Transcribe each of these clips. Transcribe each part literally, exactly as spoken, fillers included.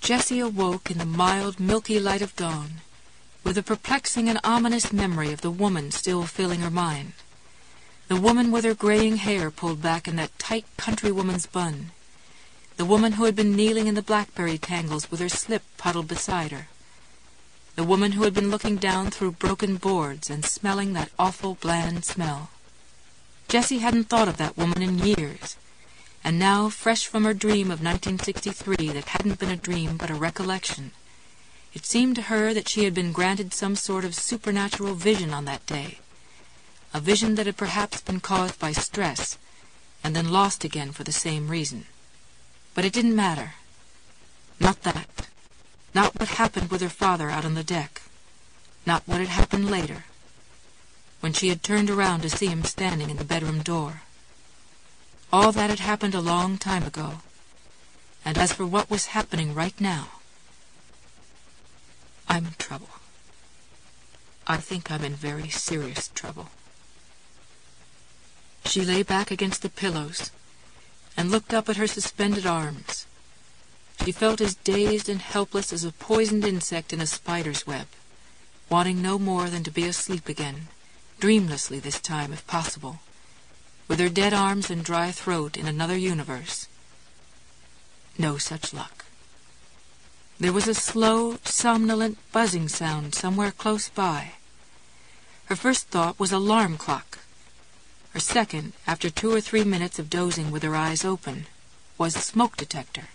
Jessie awoke in the mild, milky light of dawn, with a perplexing and ominous memory of the woman still filling her mind. The woman with her graying hair pulled back in that tight countrywoman's bun. The woman who had been kneeling in the blackberry tangles with her slip puddled beside her. The woman who had been looking down through broken boards and smelling that awful bland smell. Jessie hadn't thought of that woman in years, and now, fresh from her dream of nineteen sixty-three that hadn't been a dream but a recollection, it seemed to her that she had been granted some sort of supernatural vision on that day, a vision that had perhaps been caused by stress, and then lost again for the same reason. But it didn't matter. Not that. Not what happened with her father out on the deck. Not what had happened later, when she had turned around to see him standing in the bedroom door. All that had happened a long time ago. And as for what was happening right now, I'm in trouble. I think I'm in very serious trouble. She lay back against the pillows and looked up at her suspended arms. She felt as dazed and helpless as a poisoned insect in a spider's web, wanting no more than to be asleep again, dreamlessly this time if possible, with her dead arms and dry throat in another universe. No such luck. There was a slow, somnolent buzzing sound somewhere close by. Her first thought was alarm clock. Her second, after two or three minutes of dozing with her eyes open, was smoke detector.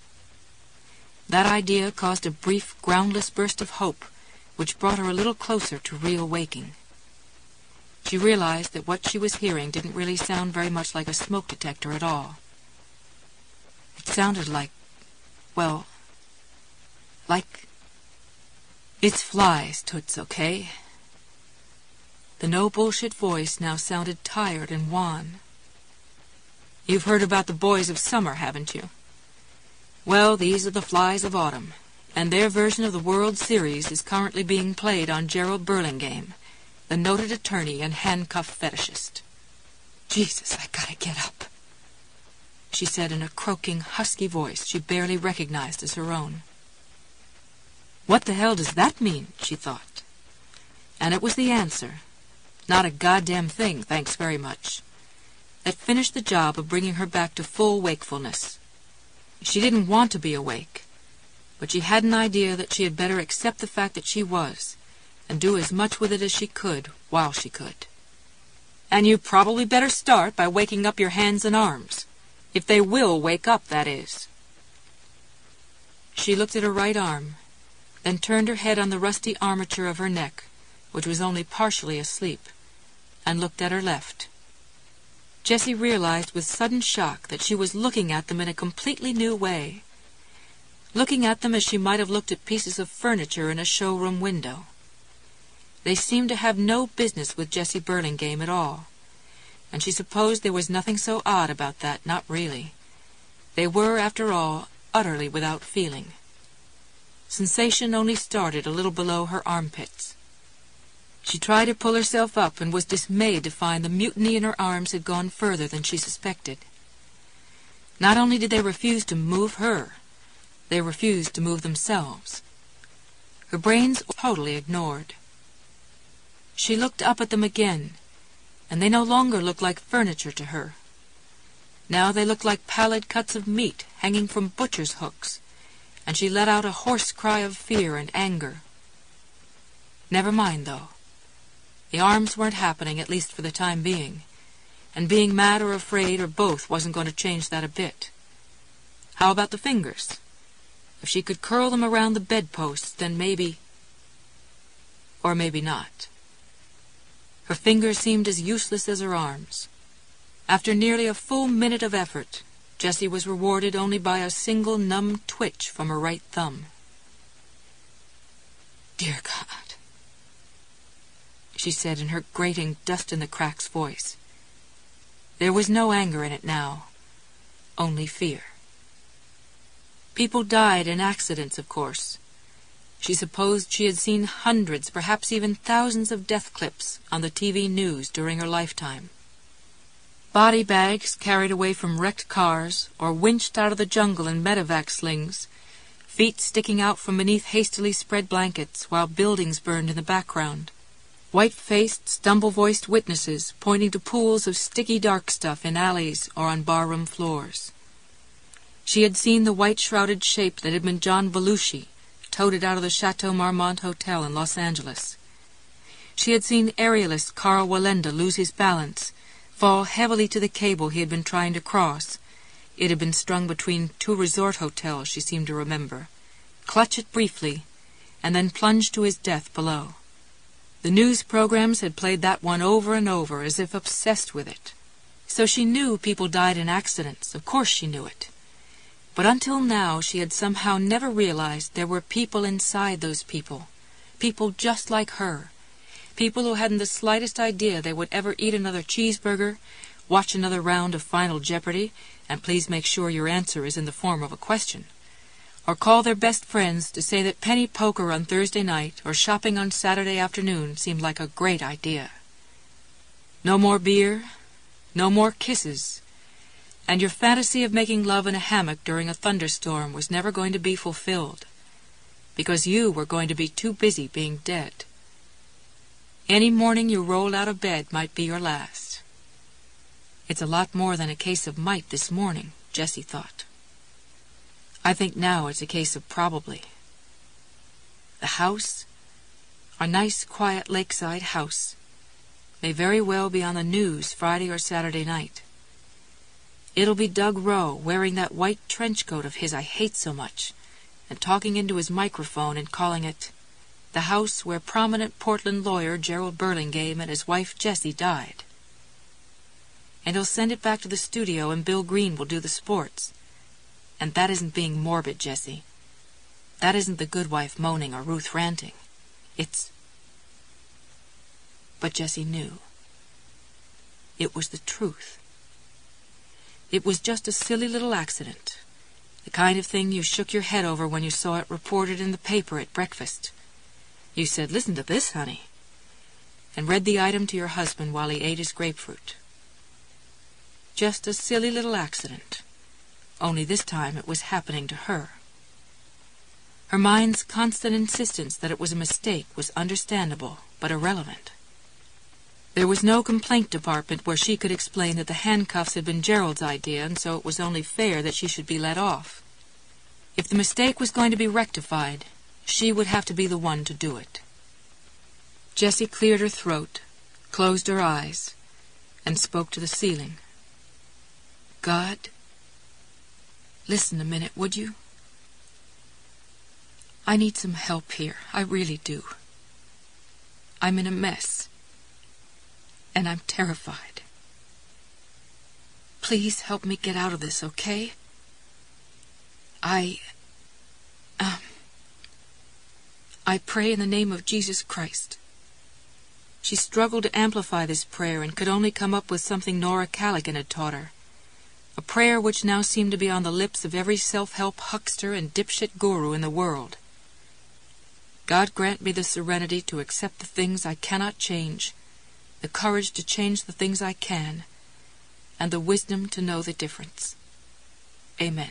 That idea caused a brief, groundless burst of hope, which brought her a little closer to real waking. She realized that what she was hearing didn't really sound very much like a smoke detector at all. It sounded like, well, like... It's flies, Toots, okay? The no-bullshit voice now sounded tired and wan. You've heard about the boys of summer, haven't you? Well, these are the flies of autumn, and their version of the World Series is currently being played on Gerald Burlingame, the noted attorney and handcuff fetishist. Jesus, I gotta get up, she said in a croaking, husky voice she barely recognized as her own. What the hell does that mean, she thought. And it was the answer. Not a goddamn thing, thanks very much. That finished the job of bringing her back to full wakefulness. She didn't want to be awake, but she had an idea that she had better accept the fact that she was, and do as much with it as she could while she could. And you probably better start by waking up your hands and arms. If they will wake up, that is. She looked at her right arm, then turned her head on the rusty armature of her neck, which was only partially asleep, and looked at her left. Jessie realized with sudden shock that she was looking at them in a completely new way, looking at them as she might have looked at pieces of furniture in a showroom window. They seemed to have no business with Jessie Burlingame at all, and she supposed there was nothing so odd about that, not really. They were, after all, utterly without feeling. Sensation only started a little below her armpits. She tried to pull herself up and was dismayed to find the mutiny in her arms had gone further than she suspected. Not only did they refuse to move her, they refused to move themselves. Her brains were totally ignored. She looked up at them again, and they no longer looked like furniture to her. Now they looked like pallid cuts of meat hanging from butcher's hooks, and she let out a hoarse cry of fear and anger. Never mind, though. The arms weren't happening, at least for the time being, and being mad or afraid or both wasn't going to change that a bit. How about the fingers? If she could curl them around the bedposts, then maybe... Or maybe not. Her fingers seemed as useless as her arms. After nearly a full minute of effort, Jessie was rewarded only by a single numb twitch from her right thumb. Dear God, she said in her grating, dust-in-the-cracks voice. There was no anger in it now, only fear. People died in accidents, of course. She supposed she had seen hundreds, perhaps even thousands of death clips on the T V news during her lifetime. Body bags carried away from wrecked cars or winched out of the jungle in medevac slings feet sticking out from beneath hastily spread blankets while buildings burned in the background. White-faced, stumble-voiced witnesses pointing to pools of sticky dark stuff in alleys or on barroom floors. She had seen the white-shrouded shape that had been John Belushi, toted out of the Chateau Marmont Hotel in Los Angeles. She had seen aerialist Carl Wallenda lose his balance, fall heavily to the cable he had been trying to cross. It had been strung between two resort hotels, she seemed to remember, clutch it briefly, and then plunge to his death below. The news programs had played that one over and over, as if obsessed with it. So she knew people died in accidents, of course she knew it. But until now she had somehow never realized there were people inside those people, people just like her, people who hadn't the slightest idea they would ever eat another cheeseburger, watch another round of Final Jeopardy, and please make sure your answer is in the form of a question, or call their best friends to say that penny poker on Thursday night or shopping on Saturday afternoon seemed like a great idea. No more beer, no more kisses, and your fantasy of making love in a hammock during a thunderstorm was never going to be fulfilled, because you were going to be too busy being dead. Any morning you rolled out of bed might be your last. It's a lot more than a case of might this morning, Jessie thought. I think now it's a case of probably. The house, our nice, quiet lakeside house, may very well be on the news Friday or Saturday night. It'll be Doug Rowe wearing that white trench coat of his I hate so much, and talking into his microphone and calling it the house where prominent Portland lawyer Gerald Burlingame and his wife Jessie died. And he'll send it back to the studio and Bill Green will do the sports. And that isn't being morbid, Jessie. That isn't the good wife moaning or Ruth ranting. It's... But Jessie knew. It was the truth. It was just a silly little accident, the kind of thing you shook your head over when you saw it reported in the paper at breakfast. You said, "Listen to this, honey," and read the item to your husband while he ate his grapefruit. Just a silly little accident, only this time it was happening to her. Her mind's constant insistence that it was a mistake was understandable, but irrelevant. There was no complaint department where she could explain that the handcuffs had been Gerald's idea, and so it was only fair that she should be let off. If the mistake was going to be rectified, she would have to be the one to do it. Jessie cleared her throat, closed her eyes, and spoke to the ceiling. God, listen a minute, would you? I need some help here, I really do. I'm in a mess, and I'm terrified. Please help me get out of this, okay? I... Um... I pray in the name of Jesus Christ. She struggled to amplify this prayer and could only come up with something Nora Callaghan had taught her. A prayer which now seemed to be on the lips of every self-help huckster and dipshit guru in the world. God grant me the serenity to accept the things I cannot change, the courage to change the things I can, and the wisdom to know the difference. Amen.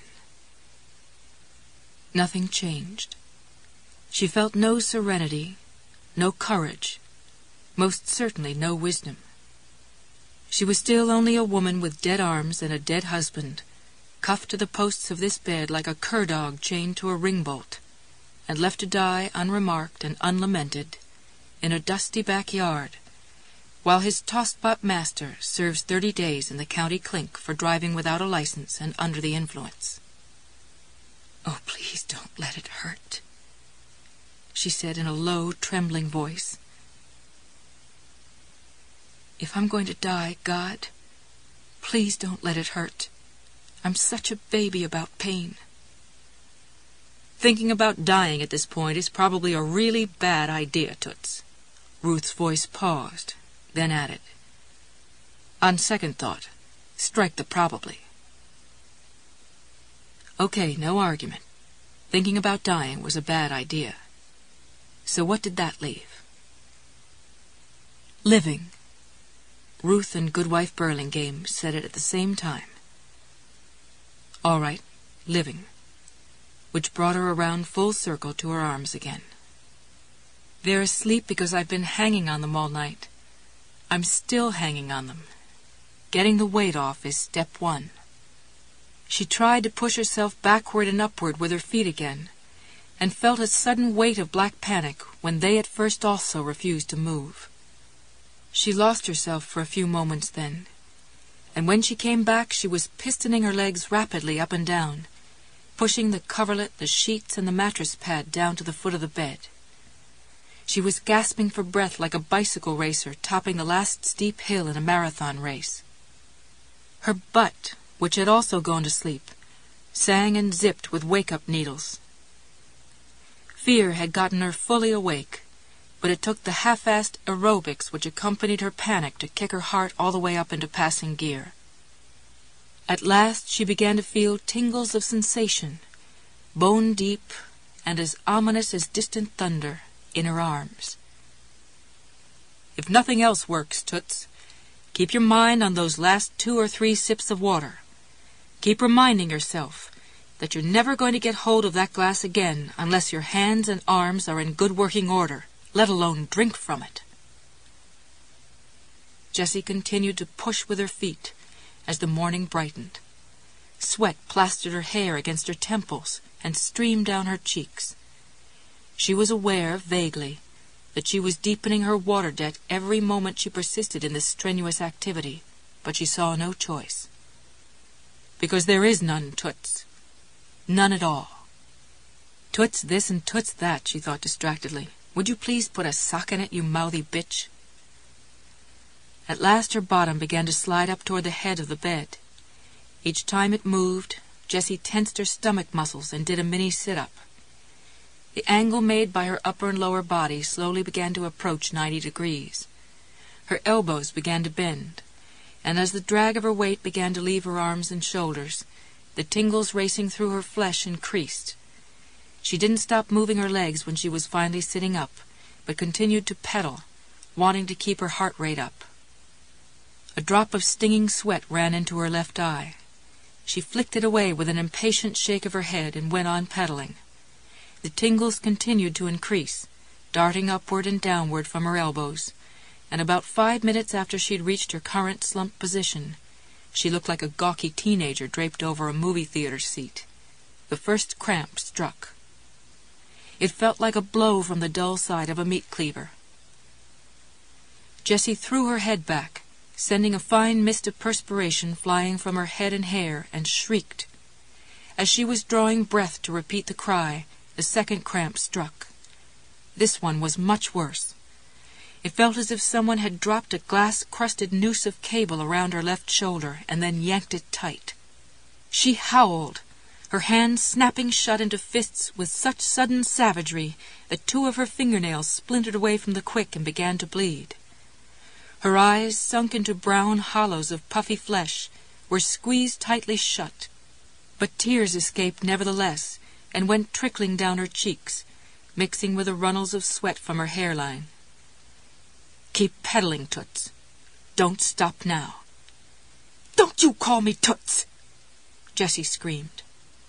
Nothing changed. She felt no serenity, no courage, most certainly no wisdom. She was still only a woman with dead arms and a dead husband, cuffed to the posts of this bed like a cur-dog chained to a ring-bolt, and left to die unremarked and unlamented in a dusty backyard, while his tossed-pot master serves thirty days in the county clink for driving without a license and under the influence. "Oh, please don't let it hurt," she said in a low, trembling voice. "If I'm going to die, God, please don't let it hurt. I'm such a baby about pain." "Thinking about dying at this point is probably a really bad idea, Toots." Ruth's voice paused, then added, "On second thought, strike the probably." Okay, no argument. Thinking about dying was a bad idea. So what did that leave? Living. Ruth and Goodwife Burlingame said it at the same time. All right, living. which brought her around full circle to her arms again. "They're asleep because I've been hanging on them all night. I'm still hanging on them. Getting the weight off is step one." She tried to push herself backward and upward with her feet again, and felt a sudden weight of black panic when they at first also refused to move. She lost herself for a few moments then, and when she came back she was pistoning her legs rapidly up and down, pushing the coverlet, the sheets, and the mattress pad down to the foot of the bed. She was gasping for breath like a bicycle racer topping the last steep hill in a marathon race. Her butt, which had also gone to sleep, sang and zipped with wake-up needles. Fear had gotten her fully awake, but it took the half-assed aerobics which accompanied her panic to kick her heart all the way up into passing gear. At last she began to feel tingles of sensation, bone-deep and as ominous as distant thunder, in her arms. "If nothing else works, Toots, keep your mind on those last two or three sips of water. Keep reminding yourself that you're never going to get hold of that glass again unless your hands and arms are in good working order, let alone drink from it." Jessie continued to push with her feet as the morning brightened. Sweat plastered her hair against her temples and streamed down her cheeks. She was aware, vaguely, that she was deepening her water debt every moment she persisted in this strenuous activity, but she saw no choice. "Because there is none, Toots. None at all. Toots this and Toots that," she thought distractedly. "Would you please put a sock in it, you mouthy bitch?" At last her bottom began to slide up toward the head of the bed. Each time it moved, Jessie tensed her stomach muscles and did a mini sit-up. The angle made by her upper and lower body slowly began to approach ninety degrees. Her elbows began to bend, and as the drag of her weight began to leave her arms and shoulders, the tingles racing through her flesh increased. She didn't stop moving her legs when she was finally sitting up, but continued to pedal, wanting to keep her heart rate up. A drop of stinging sweat ran into her left eye. She flicked it away with an impatient shake of her head and went on pedaling. The tingles continued to increase, darting upward and downward from her elbows, and about five minutes after she had reached her current slumped position, she looked like a gawky teenager draped over a movie theater seat. The first cramp struck. It felt like a blow from the dull side of a meat cleaver. Jessie threw her head back, sending a fine mist of perspiration flying from her head and hair, and shrieked. As she was drawing breath to repeat the cry, the second cramp struck. This one was much worse. It felt as if someone had dropped a glass-crusted noose of cable around her left shoulder and then yanked it tight. She howled, her hands snapping shut into fists with such sudden savagery that two of her fingernails splintered away from the quick and began to bleed. Her eyes, sunk into brown hollows of puffy flesh, were squeezed tightly shut, but tears escaped nevertheless and went trickling down her cheeks, mixing with the runnels of sweat from her hairline. "Keep pedaling, Toots. Don't stop now." "Don't you call me Toots!" Jessie screamed.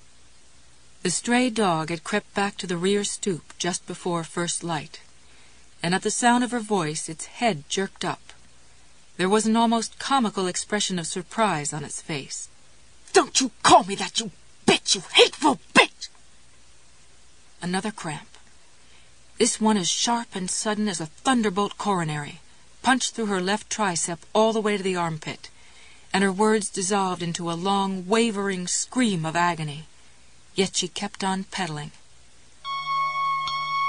The stray dog had crept back to the rear stoop just before first light, and at the sound of her voice its head jerked up. There was an almost comical expression of surprise on its face. "Don't you call me that, you bitch, you hateful bitch!" Another cramp. This one as sharp and sudden as a thunderbolt coronary, punched through her left tricep all the way to the armpit, and her words dissolved into a long, wavering scream of agony. Yet she kept on pedaling.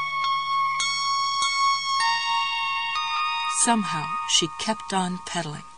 Somehow she kept on pedaling.